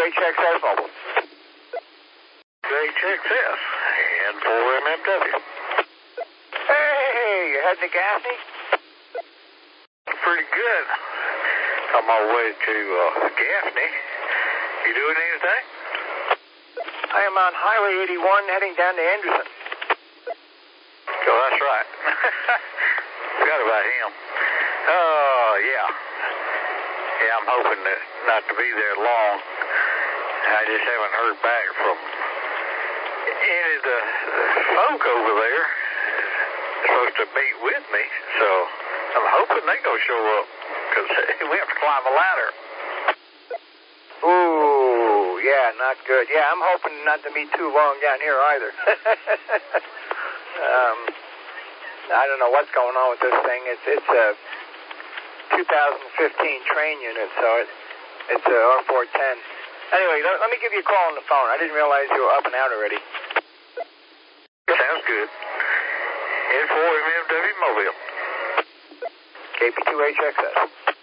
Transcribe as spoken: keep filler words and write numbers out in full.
H X S mobile. H X S and four M M W. Hey, you heading to Gaffney? Pretty good. On my way to uh, Gaffney. You doing anything? I am on Highway eighty-one heading down to Anderson. Oh, that's right. Forgot about him. Oh, yeah. Yeah, I'm hoping that not to be there long. I just haven't heard back from any of the folk over there. They're supposed to meet with me, so I'm hoping they gonna show up, because we have to climb a ladder. Ooh, yeah, not good. Yeah, I'm hoping not to be too long down here either. um, I don't know what's going on with this thing. It's it's a two thousand fifteen train unit, so it, it's a R four ten. Anyway, let, let me give you a call on the phone. I didn't realize you were up and out already. Sounds good. N four M M W Mobile. K P two H X S.